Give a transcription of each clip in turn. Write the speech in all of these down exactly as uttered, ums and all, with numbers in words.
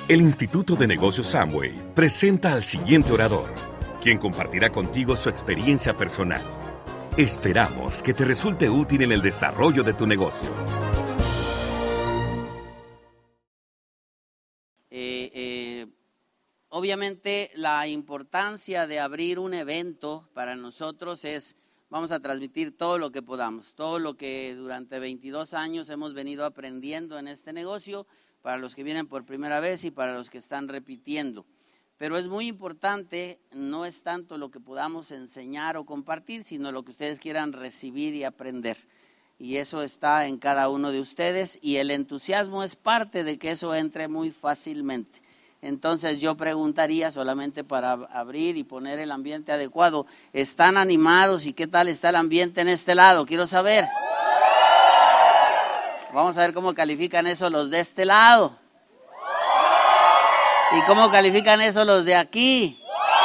El Instituto de Negocios Amway presenta al siguiente orador, quien compartirá contigo su experiencia personal. Esperamos que te resulte útil en el desarrollo de tu negocio. Eh, eh, obviamente la importancia de abrir un evento para nosotros es, vamos a transmitir todo lo que podamos, todo lo que durante veintidós años hemos venido aprendiendo en este negocio, para los que vienen por primera vez y para los que están repitiendo. Pero es muy importante, no es tanto lo que podamos enseñar o compartir, sino lo que ustedes quieran recibir y aprender. Y eso está en cada uno de ustedes y el entusiasmo es parte de que eso entre muy fácilmente. Entonces yo preguntaría, solamente para abrir y poner el ambiente adecuado, ¿están animados y qué tal está el ambiente en este lado? Quiero saber. Vamos a ver cómo califican eso los de este lado. ¿Y cómo califican eso los de aquí?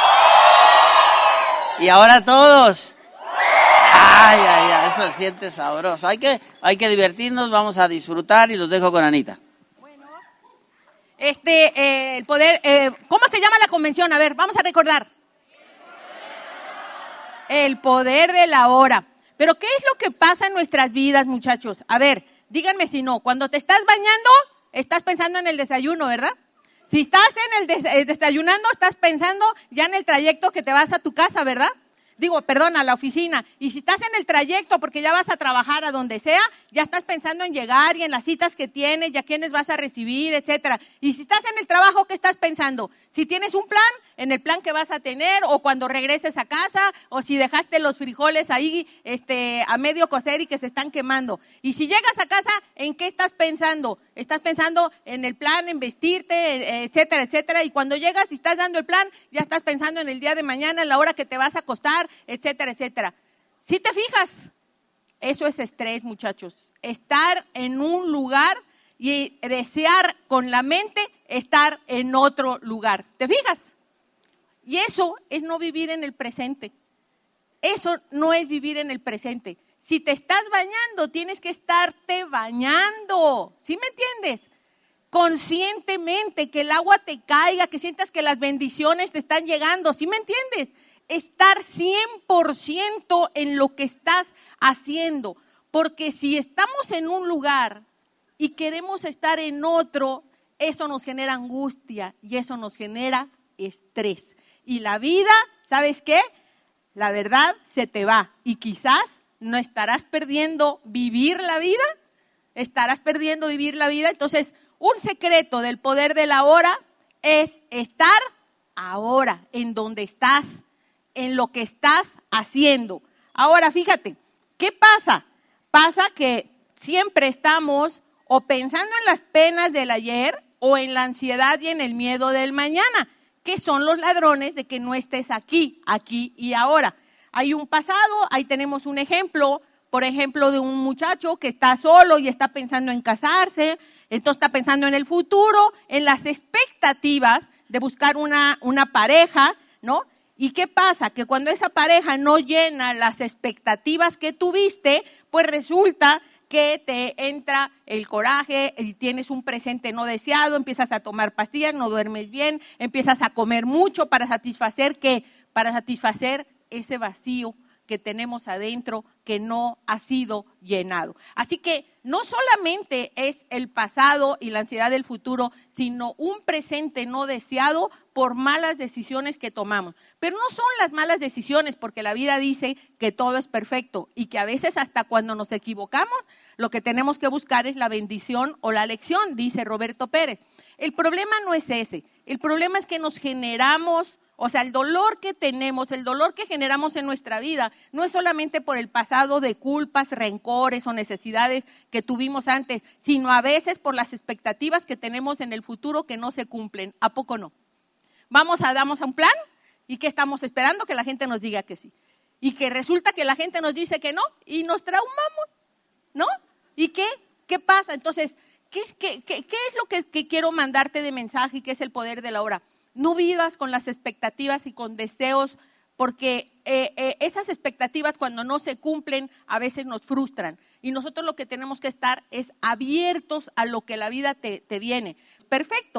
Y ahora todos. Ay, ay, ay, eso se siente sabroso. Hay que, hay que divertirnos, vamos a disfrutar y los dejo con Anita. Bueno, este, eh, el poder, eh, ¿cómo se llama la convención? A ver, vamos a recordar. El poder de la hora. Pero ¿qué es lo que pasa en nuestras vidas, muchachos? A ver, díganme si no. Cuando te estás bañando, estás pensando en el desayuno, ¿verdad? Si estás en el des- eh, desayunando, estás pensando ya en el trayecto que te vas a tu casa, ¿verdad? Digo, perdón, a la oficina. Y si estás en el trayecto porque ya vas a trabajar a donde sea, ya estás pensando en llegar y en las citas que tienes, ya quiénes vas a recibir, etcétera. Y si estás en el trabajo, ¿qué estás pensando? Si tienes un plan, en el plan que vas a tener, o cuando regreses a casa, o si dejaste los frijoles ahí este, a medio cocer y que se están quemando. Y si llegas a casa, ¿en qué estás pensando? Estás pensando en el plan, en vestirte, etcétera, etcétera. Y cuando llegas y estás dando el plan, ya estás pensando en el día de mañana, en la hora que te vas a acostar, etcétera, etcétera. Si te fijas, eso es estrés, muchachos. Estar en un lugar y desear con la mente estar en otro lugar. ¿Te fijas? Y eso es no vivir en el presente. Eso no es vivir en el presente. Si te estás bañando, tienes que estarte bañando. ¿Sí me entiendes? Conscientemente, que el agua te caiga, que sientas que las bendiciones te están llegando. ¿Sí me entiendes? Estar cien por ciento en lo que estás haciendo. Porque si estamos en un lugar y queremos estar en otro, eso nos genera angustia y eso nos genera estrés. Y la vida, ¿sabes qué? La verdad se te va y quizás no estarás perdiendo vivir la vida, estarás perdiendo vivir la vida. Entonces, un secreto del poder de la hora es estar ahora, en donde estás, en lo que estás haciendo. Ahora, fíjate, ¿qué pasa? Pasa que siempre estamos o pensando en las penas del ayer o en la ansiedad y en el miedo del mañana, que son los ladrones de que no estés aquí, aquí y ahora. Hay un pasado, ahí tenemos un ejemplo, por ejemplo, de un muchacho que está solo y está pensando en casarse, entonces está pensando en el futuro, en las expectativas de buscar una, una pareja, ¿no? ¿Y qué pasa? Que cuando esa pareja no llena las expectativas que tuviste, pues resulta que te entra el coraje y tienes un presente no deseado, empiezas a tomar pastillas, no duermes bien, empiezas a comer mucho para satisfacer ¿qué? Para satisfacer ese vacío que tenemos adentro que no ha sido llenado. Así que no solamente es el pasado y la ansiedad del futuro, sino un presente no deseado por malas decisiones que tomamos. Pero no son las malas decisiones, porque la vida dice que todo es perfecto y que a veces hasta cuando nos equivocamos, lo que tenemos que buscar es la bendición o la lección, dice Roberto Pérez. El problema no es ese, el problema es que nos generamos, o sea, el dolor que tenemos, el dolor que generamos en nuestra vida, no es solamente por el pasado de culpas, rencores o necesidades que tuvimos antes, sino a veces por las expectativas que tenemos en el futuro que no se cumplen. ¿A poco no? Vamos a damos a un plan y ¿qué estamos esperando? Que la gente nos diga que sí. Y que resulta que la gente nos dice que no y nos traumamos, ¿no? ¿Y qué? ¿Qué pasa? Entonces, ¿qué, qué, qué, qué es lo que, que quiero mandarte de mensaje y qué es el poder de la hora? No vivas con las expectativas y con deseos, porque eh, eh, esas expectativas cuando no se cumplen a veces nos frustran. Y nosotros lo que tenemos que estar es abiertos a lo que la vida te, te viene. Perfecto.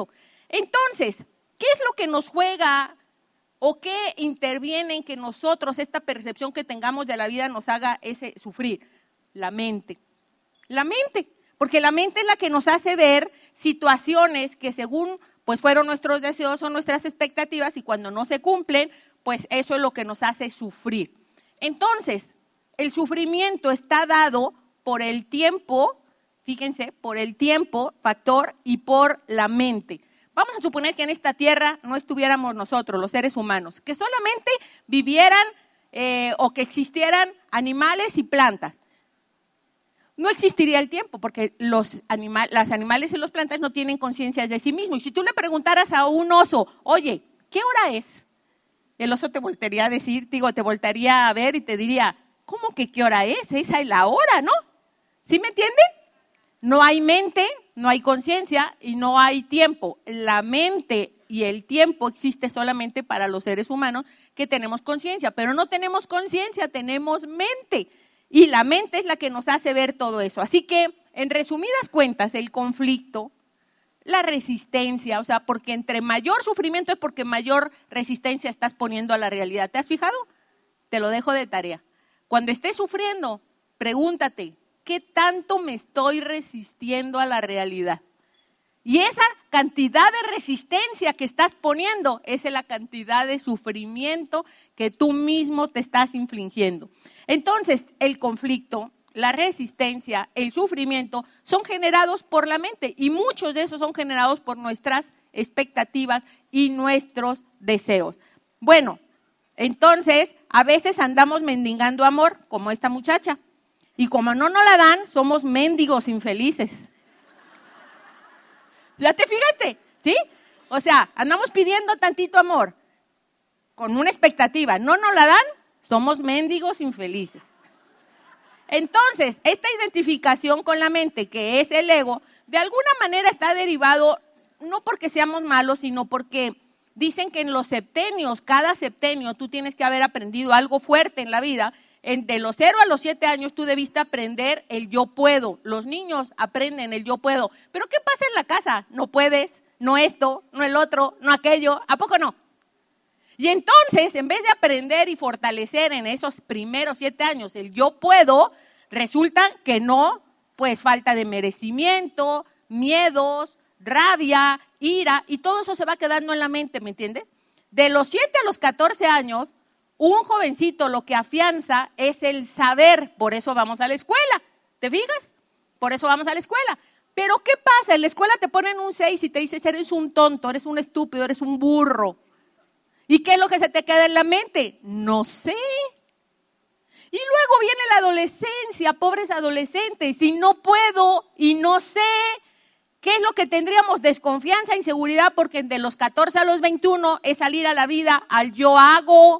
Entonces, ¿qué es lo que nos juega o qué interviene en que nosotros, esta percepción que tengamos de la vida, nos haga ese sufrir? La mente. La mente, porque la mente es la que nos hace ver situaciones que según pues fueron nuestros deseos o nuestras expectativas y cuando no se cumplen, pues eso es lo que nos hace sufrir. Entonces, el sufrimiento está dado por el tiempo, fíjense, por el tiempo, factor, y por la mente. Vamos a suponer que en esta tierra no estuviéramos nosotros, los seres humanos, que solamente vivieran eh, o que existieran animales y plantas. No existiría el tiempo porque los animales, las animales y las plantas no tienen conciencia de sí mismos. Y si tú le preguntaras a un oso, oye, ¿qué hora es? El oso te voltearía a decir, digo, te voltearía a ver y te diría, ¿cómo que qué hora es? Esa es la hora, ¿no? ¿Sí me entienden? No hay mente, no hay conciencia y no hay tiempo. La mente y el tiempo existe solamente para los seres humanos que tenemos conciencia, pero no tenemos conciencia, tenemos mente. Y la mente es la que nos hace ver todo eso. Así que, en resumidas cuentas, el conflicto, la resistencia, o sea, porque entre mayor sufrimiento es porque mayor resistencia estás poniendo a la realidad. ¿Te has fijado? Te lo dejo de tarea. Cuando estés sufriendo, pregúntate, ¿qué tanto me estoy resistiendo a la realidad? Y esa cantidad de resistencia que estás poniendo es la cantidad de sufrimiento que tú mismo te estás infligiendo. Entonces, el conflicto, la resistencia, el sufrimiento son generados por la mente y muchos de esos son generados por nuestras expectativas y nuestros deseos. Bueno, entonces, a veces andamos mendigando amor, como esta muchacha, y como no nos la dan, somos mendigos infelices. ¿Ya te fijaste? ¿Sí? O sea, andamos pidiendo tantito amor con una expectativa. No nos la dan, somos mendigos infelices. Entonces, esta identificación con la mente, que es el ego, de alguna manera está derivado, no porque seamos malos, sino porque dicen que en los septenios, cada septenio, tú tienes que haber aprendido algo fuerte en la vida. De los cero a los siete años tú debiste aprender el yo puedo. Los niños aprenden el yo puedo. ¿Pero qué pasa en la casa? No puedes, no esto, no el otro, no aquello. ¿A poco no? Y entonces, en vez de aprender y fortalecer en esos primeros siete años el yo puedo, resulta que no, pues falta de merecimiento, miedos, rabia, ira, y todo eso se va quedando en la mente, ¿me entiendes? De los siete a los catorce años, un jovencito lo que afianza es el saber, por eso vamos a la escuela, ¿te fijas? Por eso vamos a la escuela. Pero ¿qué pasa? En la escuela te ponen un seis y te dices, eres un tonto, eres un estúpido, eres un burro. ¿Y qué es lo que se te queda en la mente? No sé. Y luego viene la adolescencia, pobres adolescentes, y no puedo y no sé. ¿Qué es lo que tendríamos? Desconfianza, inseguridad, porque de los catorce a los veintiuno es salir a la vida al yo hago.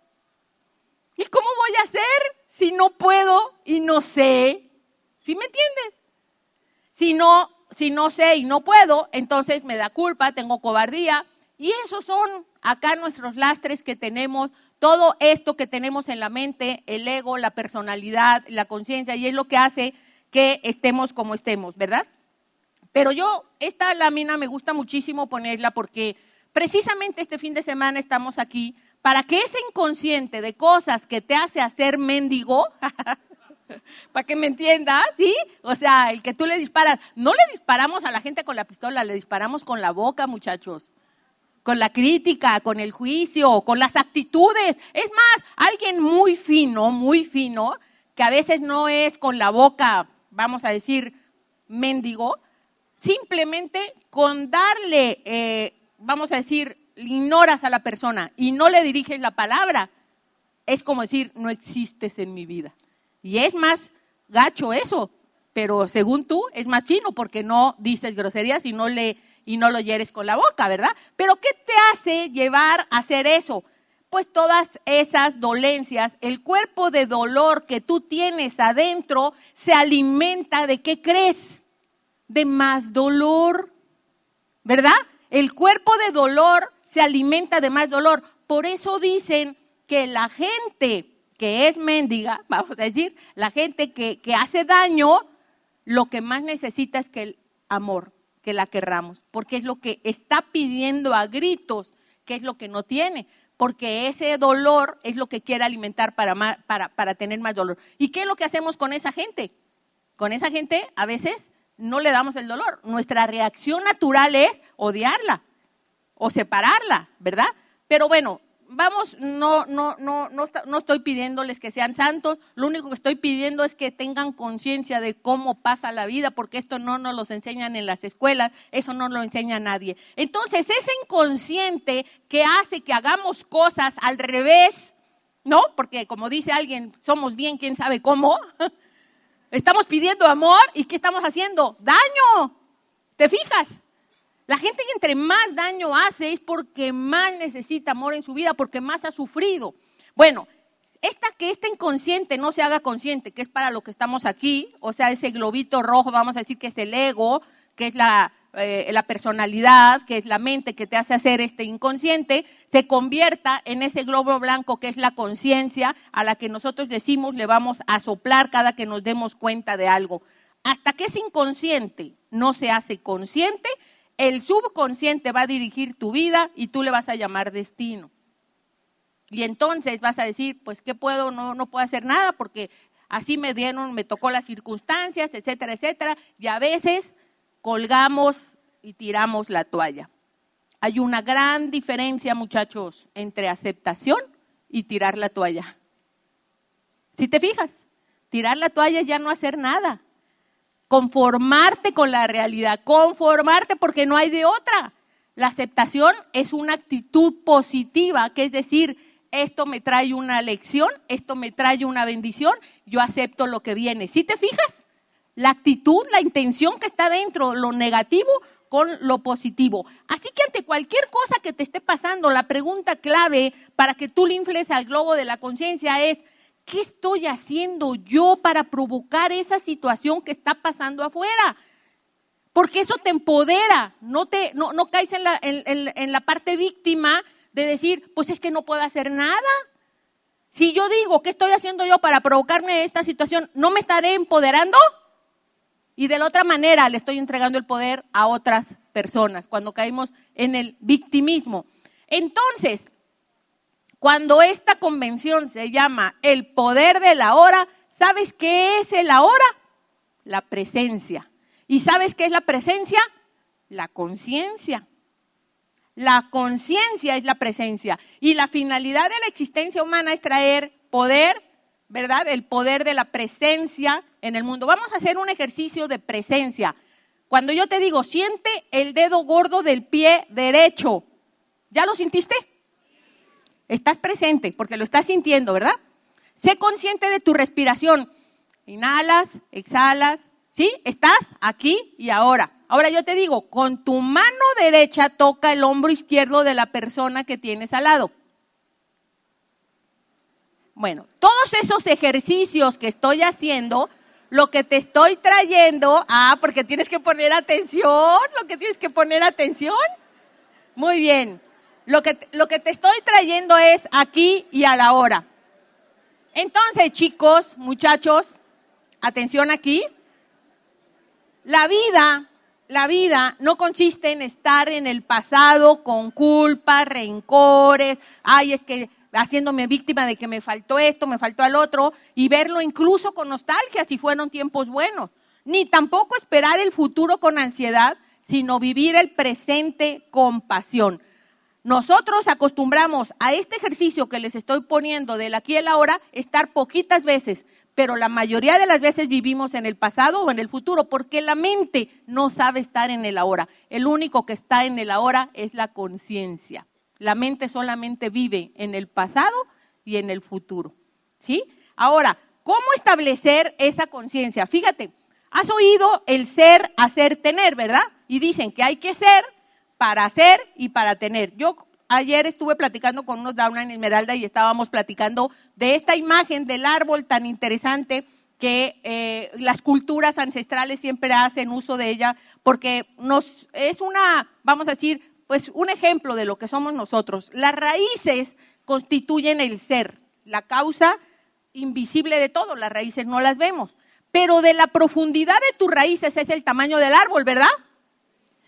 ¿Y cómo voy a hacer si no puedo y no sé? ¿Sí me entiendes? Si no, si no sé y no puedo, entonces me da culpa, tengo cobardía. Y esos son acá nuestros lastres que tenemos, todo esto que tenemos en la mente, el ego, la personalidad, la conciencia, y es lo que hace que estemos como estemos, ¿verdad? Pero yo, esta lámina me gusta muchísimo ponerla porque precisamente este fin de semana estamos aquí para que ese inconsciente de cosas que te hace hacer mendigo, para que me entiendas, ¿sí? O sea, el que tú le disparas, no le disparamos a la gente con la pistola, le disparamos con la boca, muchachos. Con la crítica, con el juicio, con las actitudes. Es más, alguien muy fino, muy fino, que a veces no es con la boca, vamos a decir, mendigo, simplemente con darle, eh, vamos a decir, ignoras a la persona y no le diriges la palabra, es como decir, no existes en mi vida. Y es más gacho eso, pero según tú es más fino porque no dices groserías y no le y no lo hieres con la boca, ¿verdad? Pero ¿qué te hace llevar a hacer eso? Pues todas esas dolencias, el cuerpo de dolor que tú tienes adentro se alimenta de, ¿qué crees? De más dolor, ¿verdad? El cuerpo de dolor se alimenta de más dolor. Por eso dicen que la gente que es mendiga, vamos a decir, la gente que, que hace daño, lo que más necesita es que el amor. que la querramos, porque es lo que está pidiendo a gritos, que es lo que no tiene, porque ese dolor es lo que quiere alimentar para, más, para, para tener más dolor. ¿Y qué es lo que hacemos con esa gente? Con esa gente a veces no le damos el dolor. Nuestra reacción natural es odiarla o separarla, ¿verdad? Pero bueno, vamos, no, no, no, no, no estoy pidiéndoles que sean santos, lo único que estoy pidiendo es que tengan conciencia de cómo pasa la vida, porque esto no nos lo enseñan en las escuelas, eso no lo enseña nadie. Entonces, ese inconsciente que hace que hagamos cosas al revés, ¿no? Porque como dice alguien, somos bien, quién sabe cómo, estamos pidiendo amor y ¿qué estamos haciendo? ¡Daño! ¿Te fijas? La gente que entre más daño hace es porque más necesita amor en su vida, porque más ha sufrido. Bueno, esta que este inconsciente no se haga consciente, que es para lo que estamos aquí, o sea, ese globito rojo, vamos a decir que es el ego, que es la, eh, la personalidad, que es la mente que te hace hacer este inconsciente, se convierta en ese globo blanco que es la conciencia, a la que nosotros decimos le vamos a soplar cada que nos demos cuenta de algo. Hasta que ese inconsciente no se hace consciente, el subconsciente va a dirigir tu vida y tú le vas a llamar destino. Y entonces vas a decir, pues, ¿qué puedo? No, no puedo hacer nada porque así me dieron, me tocó las circunstancias, etcétera, etcétera. Y a veces colgamos y tiramos la toalla. Hay una gran diferencia, muchachos, entre aceptación y tirar la toalla. Si te fijas, tirar la toalla es ya no hacer nada. Conformarte con la realidad, conformarte porque no hay de otra. La aceptación es una actitud positiva, que es decir, esto me trae una lección, esto me trae una bendición, yo acepto lo que viene. ¿Sí te fijas? La actitud, la intención que está dentro, lo negativo con lo positivo. Así que ante cualquier cosa que te esté pasando, la pregunta clave para que tú le infles al globo de la conciencia es, ¿qué estoy haciendo yo para provocar esa situación que está pasando afuera? Porque eso te empodera, no, te, no, no caes en la, en, en, en la parte víctima de decir, pues es que no puedo hacer nada. Si yo digo, ¿qué estoy haciendo yo para provocarme esta situación? ¿No me estaré empoderando? Y de la otra manera le estoy entregando el poder a otras personas cuando caímos en el victimismo. Entonces, cuando esta convención se llama el poder del ahora, ¿sabes qué es el ahora? La presencia. ¿Y sabes qué es la presencia? La conciencia. La conciencia es la presencia. Y la finalidad de la existencia humana es traer poder, ¿verdad? El poder de la presencia en el mundo. Vamos a hacer un ejercicio de presencia. Cuando yo te digo, siente el dedo gordo del pie derecho. ¿Ya lo sintiste? Estás presente porque lo estás sintiendo, ¿verdad? Sé consciente de tu respiración. Inhalas, exhalas, ¿sí? Estás aquí y ahora. Ahora yo te digo, con tu mano derecha toca el hombro izquierdo de la persona que tienes al lado. Bueno, todos esos ejercicios que estoy haciendo, lo que te estoy trayendo, ah, porque tienes que poner atención, lo que tienes que poner atención. Muy bien. Lo que, lo que te estoy trayendo es aquí y a la hora. Entonces, chicos, muchachos, atención aquí. La vida, la vida no consiste en estar en el pasado con culpas, rencores, ay, es que haciéndome víctima de que me faltó esto, me faltó al otro, y verlo incluso con nostalgia si fueron tiempos buenos. Ni tampoco esperar el futuro con ansiedad, sino vivir el presente con pasión. Nosotros acostumbramos a este ejercicio que les estoy poniendo del aquí y el ahora, estar poquitas veces, pero la mayoría de las veces vivimos en el pasado o en el futuro, porque la mente no sabe estar en el ahora. El único que está en el ahora es la conciencia. La mente solamente vive en el pasado y en el futuro, ¿sí? Ahora, ¿cómo establecer esa conciencia? Fíjate, has oído el ser, hacer, tener, ¿verdad? Y dicen que hay que ser para hacer y para tener. Yo ayer estuve platicando con unos downline en Esmeralda y estábamos platicando de esta imagen del árbol tan interesante que eh, las culturas ancestrales siempre hacen uso de ella porque nos es una, vamos a decir, pues un ejemplo de lo que somos nosotros. Las raíces constituyen el ser, la causa invisible de todo, las raíces no las vemos, pero de la profundidad de tus raíces es el tamaño del árbol, ¿verdad?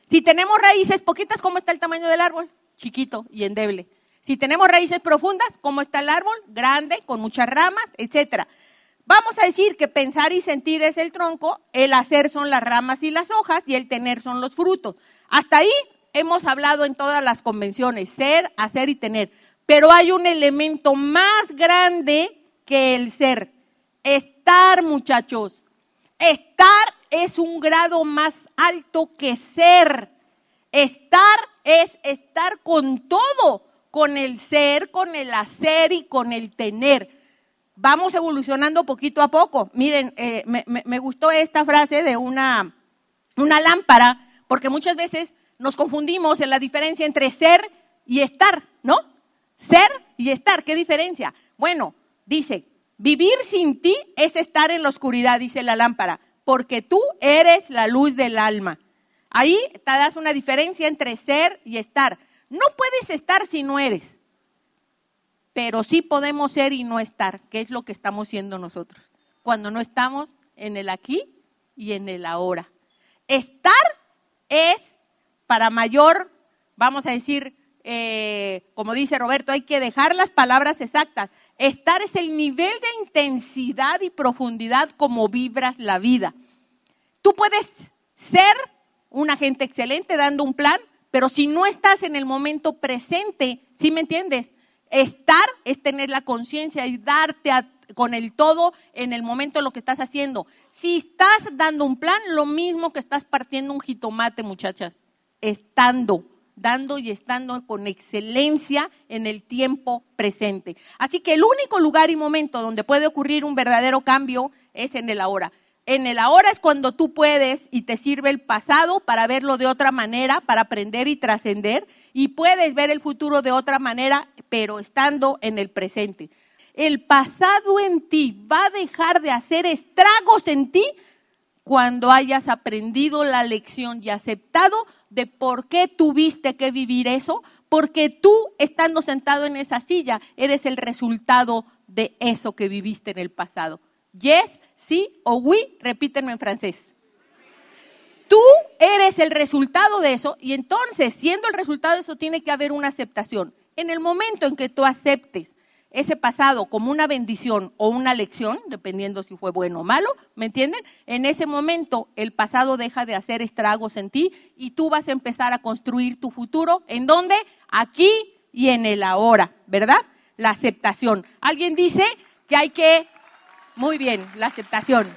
Si tenemos raíces poquitas, ¿cómo está el tamaño del árbol? Chiquito y endeble. Si tenemos raíces profundas, ¿cómo está el árbol? Grande, con muchas ramas, etcétera. Vamos a decir que pensar y sentir es el tronco, el hacer son las ramas y las hojas y el tener son los frutos. Hasta ahí hemos hablado en todas las convenciones, ser, hacer y tener. Pero hay un elemento más grande que el ser. Estar, muchachos. Estar es un grado más alto que ser. Estar es estar con todo, con el ser, con el hacer y con el tener. Vamos evolucionando poquito a poco. Miren, eh, me, me, me gustó esta frase de una, una lámpara, porque muchas veces nos confundimos en la diferencia entre ser y estar, ¿no? Ser y estar, ¿qué diferencia? Bueno, dice, vivir sin ti es estar en la oscuridad, dice la lámpara, porque tú eres la luz del alma. Ahí te das una diferencia entre ser y estar. No puedes estar si no eres. Pero sí podemos ser y no estar, que es lo que estamos siendo nosotros, cuando no estamos en el aquí y en el ahora. Estar es para mayor, vamos a decir, eh, como dice Roberto, hay que dejar las palabras exactas. Estar es el nivel de intensidad y profundidad como vibras la vida. Tú puedes ser un agente excelente dando un plan, pero si no estás en el momento presente, ¿sí me entiendes? Estar es tener la conciencia y darte a, con el todo en el momento de lo que estás haciendo. Si estás dando un plan, lo mismo que estás partiendo un jitomate, muchachas. Estando, dando y estando con excelencia en el tiempo presente. Así que el único lugar y momento donde puede ocurrir un verdadero cambio es en el ahora. En el ahora es cuando tú puedes y te sirve el pasado para verlo de otra manera, para aprender y trascender. Y puedes ver el futuro de otra manera, pero estando en el presente. El pasado en ti va a dejar de hacer estragos en ti cuando hayas aprendido la lección y aceptado de por qué tuviste que vivir eso, porque tú, estando sentado en esa silla, eres el resultado de eso que viviste en el pasado. Yes, sí o oui, repítenme en francés. Tú eres el resultado de eso y entonces, siendo el resultado de eso, tiene que haber una aceptación. En el momento en que tú aceptes ese pasado como una bendición o una lección, dependiendo si fue bueno o malo, ¿me entienden? En ese momento el pasado deja de hacer estragos en ti y tú vas a empezar a construir tu futuro. ¿En dónde? Aquí y en el ahora, ¿verdad? La aceptación. Alguien dice que hay que... Muy bien, la aceptación.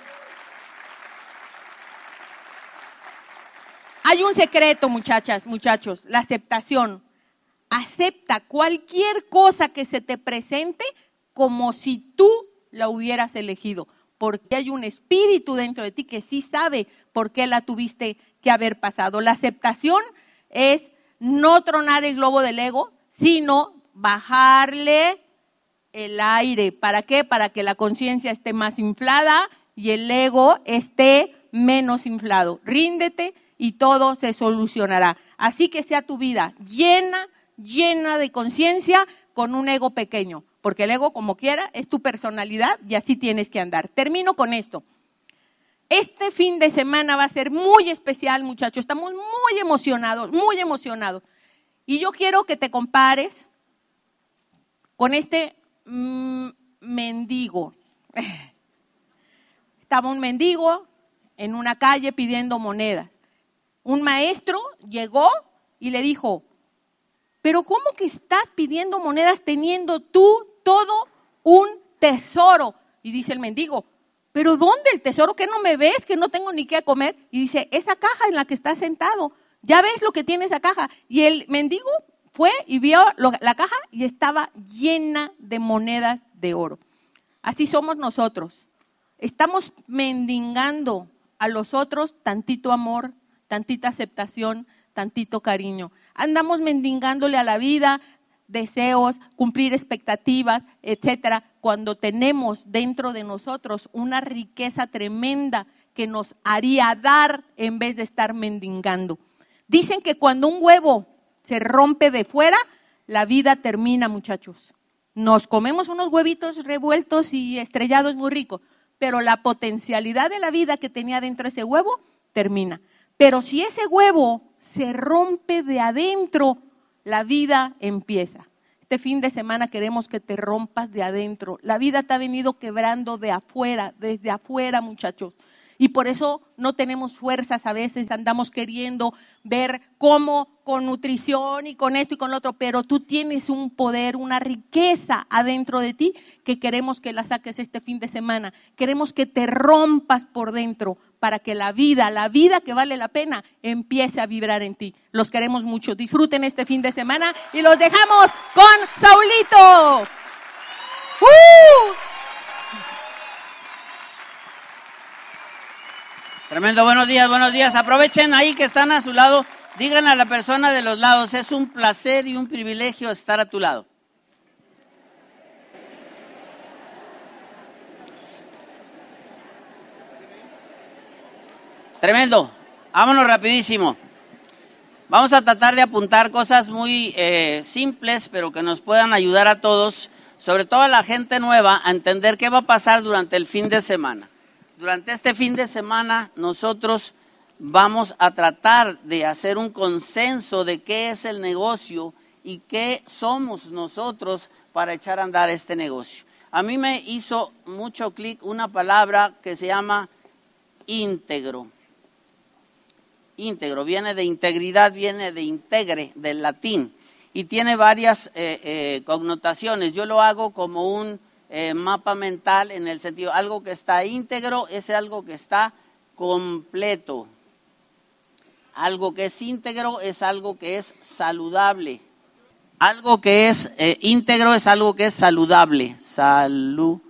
Hay un secreto, muchachas, muchachos, la aceptación. Acepta cualquier cosa que se te presente como si tú la hubieras elegido, porque hay un espíritu dentro de ti que sí sabe por qué la tuviste que haber pasado. La aceptación es no tronar el globo del ego, sino bajarle el aire. ¿Para qué? Para que la conciencia esté más inflada y el ego esté menos inflado. Ríndete y todo se solucionará. Así que sea tu vida llena, llena de conciencia con un ego pequeño, porque el ego, como quiera, es tu personalidad y así tienes que andar. Termino con esto. Este fin de semana va a ser muy especial, muchachos. Estamos muy emocionados, muy emocionados. Y yo quiero que te compares con este mmm, mendigo. Estaba un mendigo en una calle pidiendo monedas. Un maestro llegó y le dijo, pero ¿cómo que estás pidiendo monedas teniendo tú todo un tesoro? Y dice el mendigo, ¿pero dónde el tesoro? ¿Que no me ves? ¿Que no tengo ni qué comer? Y dice, esa caja en la que estás sentado, ¿ya ves lo que tiene esa caja? Y el mendigo fue y vio lo, la caja y estaba llena de monedas de oro. Así somos nosotros. Estamos mendigando a los otros tantito amor, tantita aceptación, tantito cariño. Andamos mendigándole a la vida deseos, cumplir expectativas, etcétera, cuando tenemos dentro de nosotros una riqueza tremenda que nos haría dar en vez de estar mendigando. Dicen que cuando un huevo se rompe de fuera, la vida termina, muchachos. Nos comemos unos huevitos revueltos y estrellados muy ricos, pero la potencialidad de la vida que tenía dentro de ese huevo termina. Pero si ese huevo se rompe de adentro, la vida empieza. Este fin de semana queremos que te rompas de adentro. La vida te ha venido quebrando de afuera, desde afuera, muchachos. Y por eso no tenemos fuerzas a veces, andamos queriendo ver cómo con nutrición y con esto y con lo otro, pero tú tienes un poder, una riqueza adentro de ti que queremos que la saques este fin de semana. Queremos que te rompas por dentro para que la vida, la vida que vale la pena, empiece a vibrar en ti. Los queremos mucho. Disfruten este fin de semana y los dejamos con Saulito. ¡Uh! Tremendo, buenos días, buenos días. Aprovechen ahí que están a su lado. Digan a la persona de los lados, es un placer y un privilegio estar a tu lado. Tremendo, vámonos rapidísimo. Vamos a tratar de apuntar cosas muy eh, simples, pero que nos puedan ayudar a todos, sobre todo a la gente nueva, a entender qué va a pasar durante el fin de semana. Durante este fin de semana nosotros vamos a tratar de hacer un consenso de qué es el negocio y qué somos nosotros para echar a andar este negocio. A mí me hizo mucho clic una palabra que se llama íntegro. Íntegro, viene de integridad, viene de integre, del latín, y tiene varias eh, eh, connotaciones. Yo lo hago como un eh, mapa mental en el sentido, algo que está íntegro es algo que está completo. Algo que es íntegro es algo que es saludable. Algo que es eh, íntegro es algo que es saludable, saludable,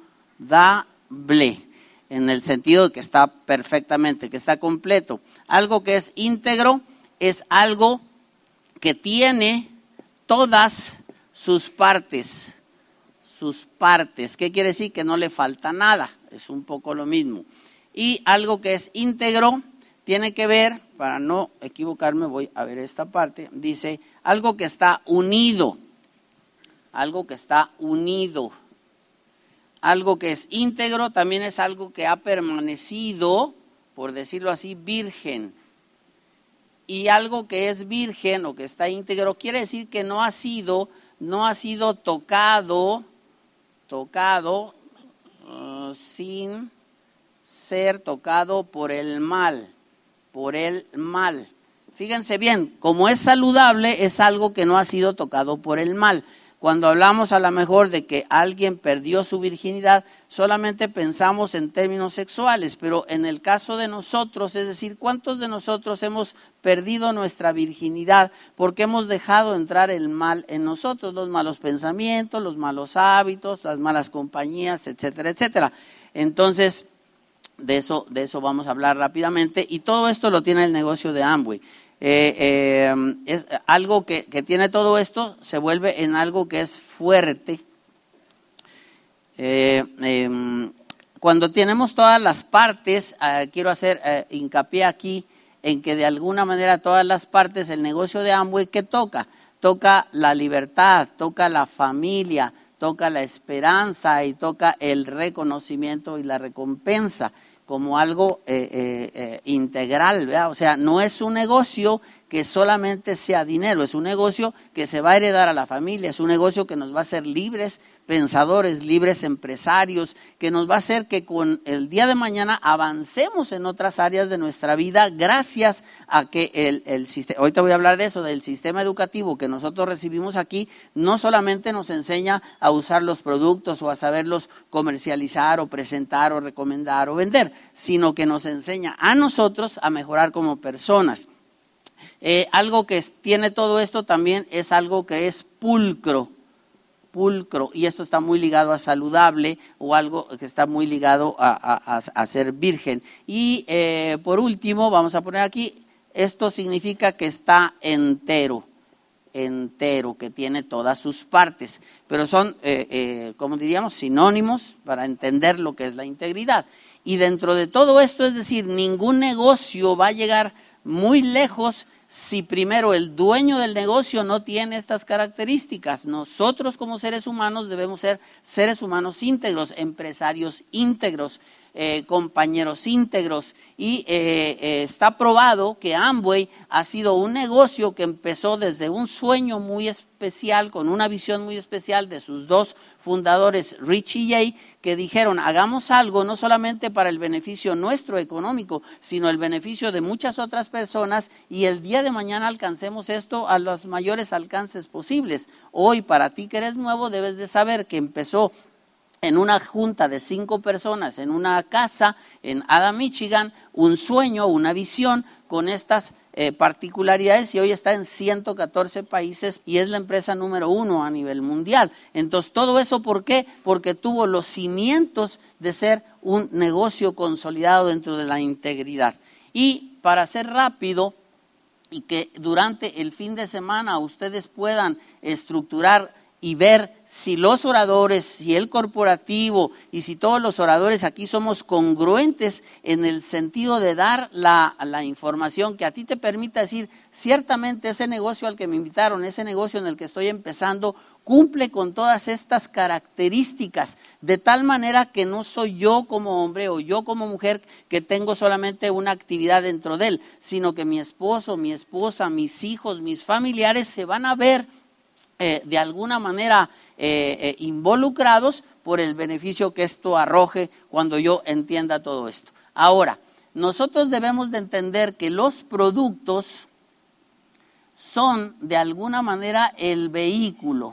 en el sentido de que está perfectamente, que está completo. Algo que es íntegro es algo que tiene todas sus partes, sus partes. ¿Qué quiere decir? Que no le falta nada, es un poco lo mismo. Y algo que es íntegro tiene que ver, para no equivocarme, voy a ver esta parte, dice algo que está unido, algo que está unido. Algo que es íntegro también es algo que ha permanecido, por decirlo así, virgen. Y algo que es virgen o que está íntegro quiere decir que no ha sido, no ha sido tocado, tocado uh, sin ser tocado por el mal, por el mal. Fíjense bien, como es saludable, es algo que no ha sido tocado por el mal. Cuando hablamos a lo mejor de que alguien perdió su virginidad, solamente pensamos en términos sexuales, pero en el caso de nosotros, es decir, ¿cuántos de nosotros hemos perdido nuestra virginidad porque hemos dejado entrar el mal en nosotros? Los malos pensamientos, los malos hábitos, las malas compañías, etcétera, etcétera. Entonces, de eso, de eso vamos a hablar rápidamente, y todo esto lo tiene el negocio de Amway. Eh, eh, es algo que, que tiene todo esto, se vuelve en algo que es fuerte. Eh, eh, cuando tenemos todas las partes, eh, quiero hacer eh, hincapié aquí en que de alguna manera todas las partes, el negocio de Amway, ¿qué toca? Toca la libertad, toca la familia, toca la esperanza y toca el reconocimiento y la recompensa como algo eh, eh, eh, integral, ¿verdad? O sea, no es un negocio que solamente sea dinero, es un negocio que se va a heredar a la familia, es un negocio que nos va a hacer libres pensadores, libres empresarios, que nos va a hacer que con el día de mañana avancemos en otras áreas de nuestra vida gracias a que el, el sistema, ahorita voy a hablar de eso, del sistema educativo que nosotros recibimos aquí, no solamente nos enseña a usar los productos o a saberlos comercializar o presentar o recomendar o vender, sino que nos enseña a nosotros a mejorar como personas. Eh, algo que es, tiene todo esto también es algo que es pulcro, pulcro, y esto está muy ligado a saludable o algo que está muy ligado a, a, a, a ser virgen. Y eh, por último, vamos a poner aquí, esto significa que está entero, entero, que tiene todas sus partes, pero son, eh, eh, como diríamos, sinónimos para entender lo que es la integridad. Y dentro de todo esto, es decir, ningún negocio va a llegar muy lejos si primero el dueño del negocio no tiene estas características. Nosotros como seres humanos debemos ser seres humanos íntegros, empresarios íntegros. eh, compañeros íntegros y eh, eh, está probado que Amway ha sido un negocio que empezó desde un sueño muy especial, con una visión muy especial de sus dos fundadores, Rich y Jay, que dijeron, hagamos algo no solamente para el beneficio nuestro económico, sino el beneficio de muchas otras personas y el día de mañana alcancemos esto a los mayores alcances posibles. Hoy, para ti que eres nuevo, debes de saber que empezó en una junta de cinco personas, en una casa en Ada, Michigan, un sueño, una visión con estas eh, particularidades y hoy está en ciento catorce países y es la empresa número uno a nivel mundial. Entonces, todo eso, ¿por qué? Porque tuvo los cimientos de ser un negocio consolidado dentro de la integridad. Y para ser rápido y que durante el fin de semana ustedes puedan estructurar y ver si los oradores, si el corporativo y si todos los oradores aquí somos congruentes en el sentido de dar la, la información que a ti te permita decir, ciertamente ese negocio al que me invitaron, ese negocio en el que estoy empezando, cumple con todas estas características, de tal manera que no soy yo como hombre o yo como mujer que tengo solamente una actividad dentro de él, sino que mi esposo, mi esposa, mis hijos, mis familiares se van a ver Eh, de alguna manera eh, eh, involucrados por el beneficio que esto arroje cuando yo entienda todo esto. Ahora, nosotros debemos de entender que los productos son de alguna manera el vehículo.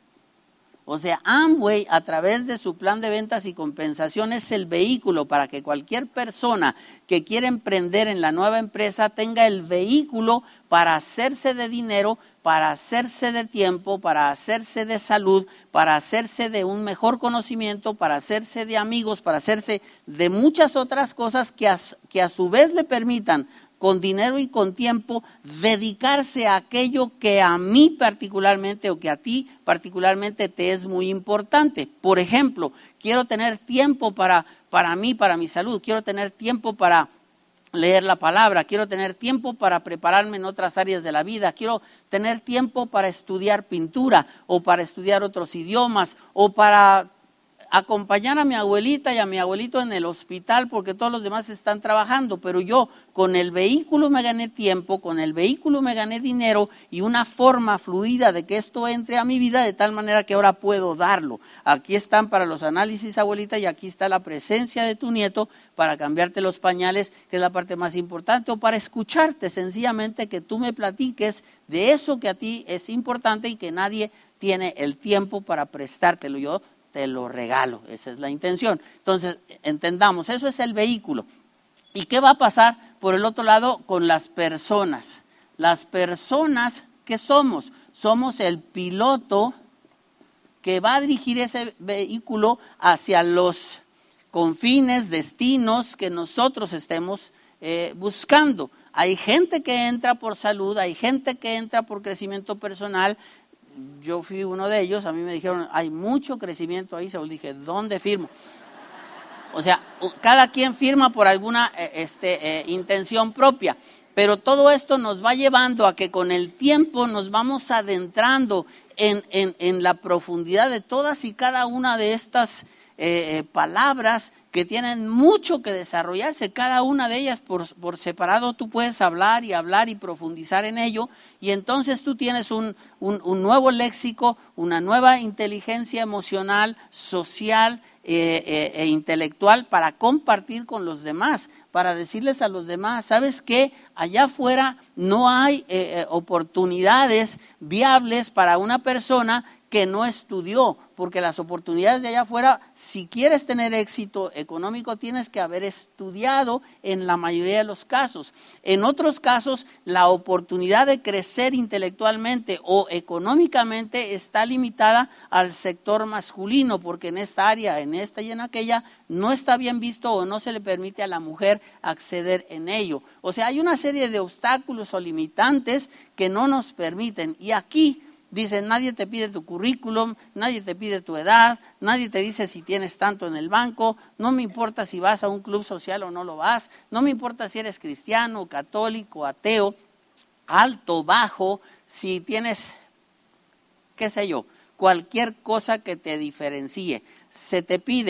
O sea, Amway a través de su plan de ventas y compensación es el vehículo para que cualquier persona que quiera emprender en la nueva empresa tenga el vehículo para hacerse de dinero, para hacerse de tiempo, para hacerse de salud, para hacerse de un mejor conocimiento, para hacerse de amigos, para hacerse de muchas otras cosas que a, que a su vez le permitan con dinero y con tiempo, dedicarse a aquello que a mí particularmente o que a ti particularmente te es muy importante. Por ejemplo, quiero tener tiempo para, para mí, para mi salud, quiero tener tiempo para leer la palabra, quiero tener tiempo para prepararme en otras áreas de la vida, quiero tener tiempo para estudiar pintura o para estudiar otros idiomas o para acompañar a mi abuelita y a mi abuelito en el hospital porque todos los demás están trabajando, pero yo con el vehículo me gané tiempo, con el vehículo me gané dinero y una forma fluida de que esto entre a mi vida de tal manera que ahora puedo darlo. Aquí están para los análisis, abuelita, y aquí está la presencia de tu nieto para cambiarte los pañales, que es la parte más importante, o para escucharte sencillamente que tú me platiques de eso que a ti es importante y que nadie tiene el tiempo para prestártelo. Yo te lo regalo, esa es la intención. Entonces, entendamos, eso es el vehículo. ¿Y qué va a pasar por el otro lado con las personas? Las personas, ¿qué somos? Somos el piloto que va a dirigir ese vehículo hacia los confines, destinos que nosotros estemos eh, buscando. Hay gente que entra por salud, hay gente que entra por crecimiento personal. Yo fui uno de ellos, a mí me dijeron, hay mucho crecimiento ahí, Saúl, dije, ¿dónde firmo? O sea, cada quien firma por alguna este, eh, intención propia, pero todo esto nos va llevando a que con el tiempo nos vamos adentrando en, en, en la profundidad de todas y cada una de estas eh, eh, palabras que tienen mucho que desarrollarse, cada una de ellas por, por separado tú puedes hablar y hablar y profundizar en ello y entonces tú tienes un, un, un nuevo léxico, una nueva inteligencia emocional, social eh, eh, e intelectual para compartir con los demás, para decirles a los demás, ¿sabes qué? Allá afuera no hay eh, oportunidades viables para una persona que no estudió, porque las oportunidades de allá afuera, si quieres tener éxito económico, tienes que haber estudiado en la mayoría de los casos. En otros casos, la oportunidad de crecer intelectualmente o económicamente está limitada al sector masculino, porque en esta área, en esta y en aquella, no está bien visto o no se le permite a la mujer acceder en ello. O sea, hay una serie de obstáculos o limitantes que no nos permiten. Y aquí dicen, nadie te pide tu currículum, nadie te pide tu edad, nadie te dice si tienes tanto en el banco, no me importa si vas a un club social o no lo vas, no me importa si eres cristiano, católico, ateo, alto, bajo, si tienes, qué sé yo, cualquier cosa que te diferencie. Se te pide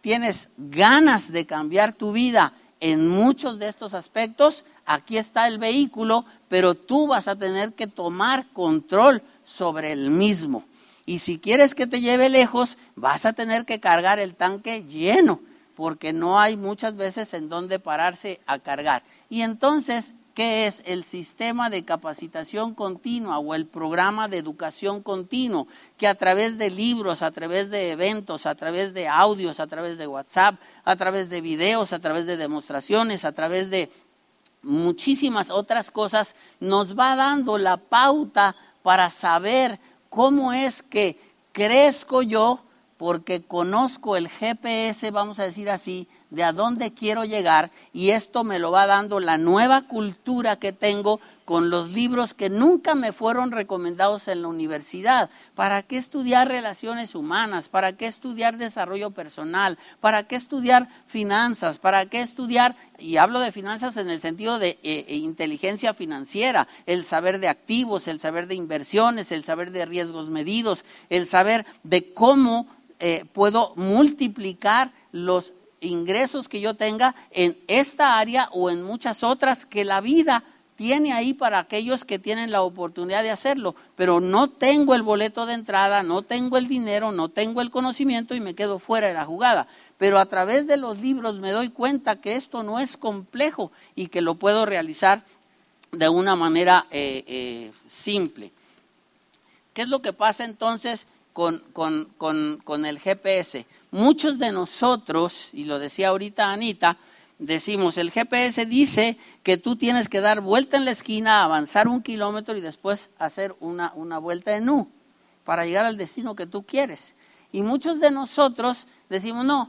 tienes ganas de cambiar tu vida en muchos de estos aspectos, aquí está el vehículo, pero tú vas a tener que tomar control sobre el mismo. Y si quieres que te lleve lejos, vas a tener que cargar el tanque lleno, porque no hay muchas veces en donde pararse a cargar. Y entonces, ¿qué es el sistema de capacitación continua o el programa de educación continua? Que a través de libros, a través de eventos, a través de audios, a través de WhatsApp, a través de videos, a través de demostraciones, a través de muchísimas otras cosas, nos va dando la pauta para saber cómo es que crezco yo, porque conozco el G P S, vamos a decir así, de a dónde quiero llegar, y esto me lo va dando la nueva cultura que tengo con los libros que nunca me fueron recomendados en la universidad. ¿Para qué estudiar relaciones humanas? ¿Para qué estudiar desarrollo personal? ¿Para qué estudiar finanzas? ¿Para qué estudiar, y hablo de finanzas en el sentido de eh, inteligencia financiera, el saber de activos, el saber de inversiones, el saber de riesgos medidos, el saber de cómo eh, puedo multiplicar los ingresos que yo tenga en esta área o en muchas otras que la vida tiene ahí para aquellos que tienen la oportunidad de hacerlo, pero no tengo el boleto de entrada, no tengo el dinero, no tengo el conocimiento y me quedo fuera de la jugada. Pero a través de los libros me doy cuenta que esto no es complejo y que lo puedo realizar de una manera eh, eh, simple. ¿Qué es lo que pasa entonces con, con, con, con el G P S? Muchos de nosotros, y lo decía ahorita Anita, decimos, el G P S dice que tú tienes que dar vuelta en la esquina, avanzar un kilómetro y después hacer una, una vuelta en U para llegar al destino que tú quieres. Y muchos de nosotros decimos, no,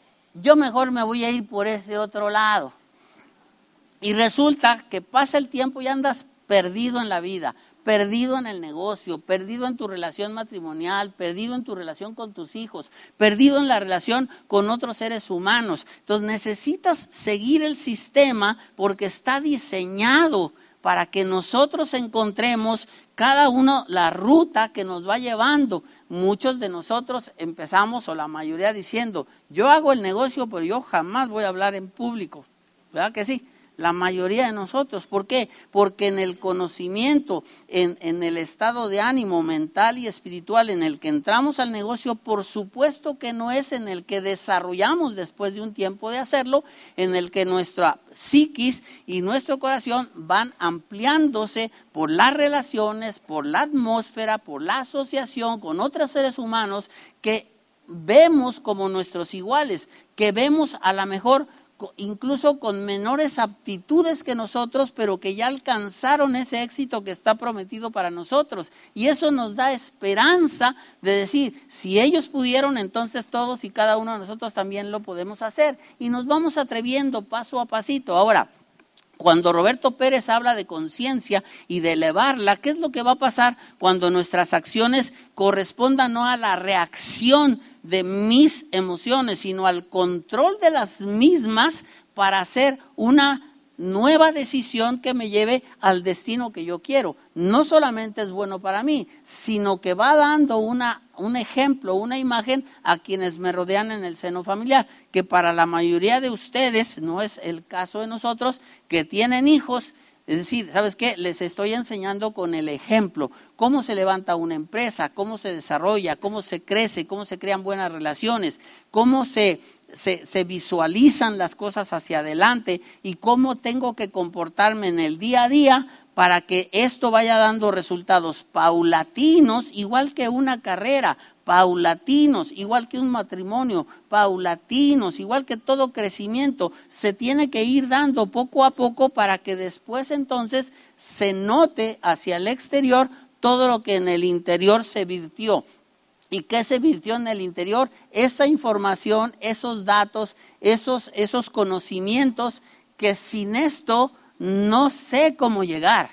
yo mejor me voy a ir por este otro lado. Y resulta que pasa el tiempo y andas perdido en la vida, perdido en el negocio, perdido en tu relación matrimonial, perdido en tu relación con tus hijos, perdido en la relación con otros seres humanos. Entonces necesitas seguir el sistema porque está diseñado para que nosotros encontremos cada uno la ruta que nos va llevando. Muchos de nosotros empezamos, o la mayoría, diciendo, yo hago el negocio, pero yo jamás voy a hablar en público. ¿Verdad que sí? La mayoría de nosotros. ¿Por qué? Porque en el conocimiento, en, en el estado de ánimo mental y espiritual en el que entramos al negocio, por supuesto que no es en el que desarrollamos después de un tiempo de hacerlo, en el que nuestra psiquis y nuestro corazón van ampliándose por las relaciones, por la atmósfera, por la asociación con otros seres humanos que vemos como nuestros iguales, que vemos a lo mejor incluso con menores aptitudes que nosotros, pero que ya alcanzaron ese éxito que está prometido para nosotros. Y eso nos da esperanza de decir, si ellos pudieron, entonces todos y cada uno de nosotros también lo podemos hacer. Y nos vamos atreviendo paso a pasito. Ahora, cuando Roberto Pérez habla de conciencia y de elevarla, ¿qué es lo que va a pasar cuando nuestras acciones correspondan no a la reacción de mis emociones, sino al control de las mismas para hacer una nueva decisión que me lleve al destino que yo quiero? No solamente es bueno para mí, sino que va dando una, un ejemplo, una imagen a quienes me rodean en el seno familiar, que para la mayoría de ustedes, no es el caso de nosotros, que tienen hijos. Es decir, ¿sabes qué? Les estoy enseñando con el ejemplo cómo se levanta una empresa, cómo se desarrolla, cómo se crece, cómo se crean buenas relaciones, cómo se, se, se visualizan las cosas hacia adelante y cómo tengo que comportarme en el día a día para que esto vaya dando resultados paulatinos, igual que una carrera, paulatinos, igual que un matrimonio, paulatinos, igual que todo crecimiento, se tiene que ir dando poco a poco para que después entonces se note hacia el exterior todo lo que en el interior se virtió. ¿Y qué se virtió en el interior? Esa información, esos datos, esos, esos conocimientos que sin esto no sé cómo llegar,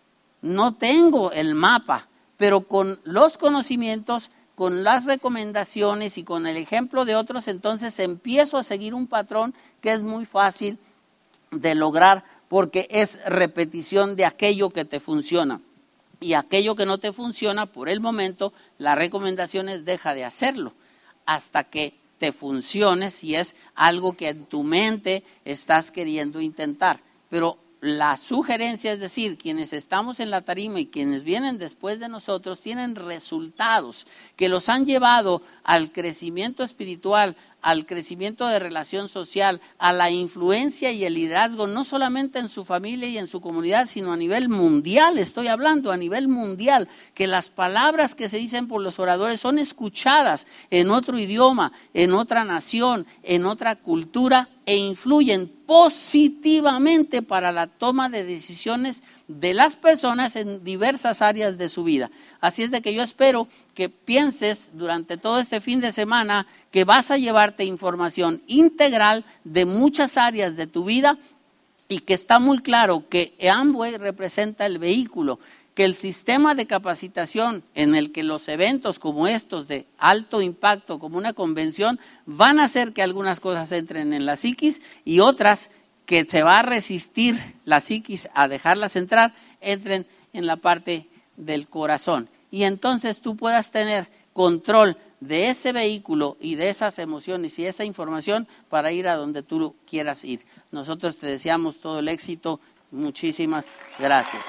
no tengo el mapa, pero con los conocimientos, con las recomendaciones y con el ejemplo de otros, entonces empiezo a seguir un patrón que es muy fácil de lograr porque es repetición de aquello que te funciona. Y aquello que no te funciona, por el momento, la recomendación es deja de hacerlo hasta que te funcione, si es algo que en tu mente estás queriendo intentar. Pero la sugerencia es decir, quienes estamos en la tarima y quienes vienen después de nosotros tienen resultados que los han llevado al crecimiento espiritual, al crecimiento de relación social, a la influencia y el liderazgo, no solamente en su familia y en su comunidad, sino a nivel mundial. Estoy hablando a nivel mundial, que las palabras que se dicen por los oradores son escuchadas en otro idioma, en otra nación, en otra cultura, e influyen positivamente para la toma de decisiones de las personas en diversas áreas de su vida. Así es de que yo espero que pienses durante todo este fin de semana que vas a llevarte información integral de muchas áreas de tu vida y que está muy claro que Amway representa el vehículo, que el sistema de capacitación en el que los eventos como estos de alto impacto, como una convención, van a hacer que algunas cosas entren en la psiquis y otras que se va a resistir la psiquis a dejarlas entrar, entren en la parte del corazón. Y entonces tú puedas tener control de ese vehículo y de esas emociones y esa información para ir a donde tú quieras ir. Nosotros te deseamos todo el éxito. Muchísimas gracias.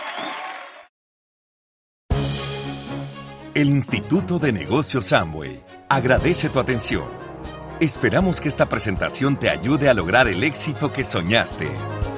El Instituto de Negocios Amway agradece tu atención. Esperamos que esta presentación te ayude a lograr el éxito que soñaste.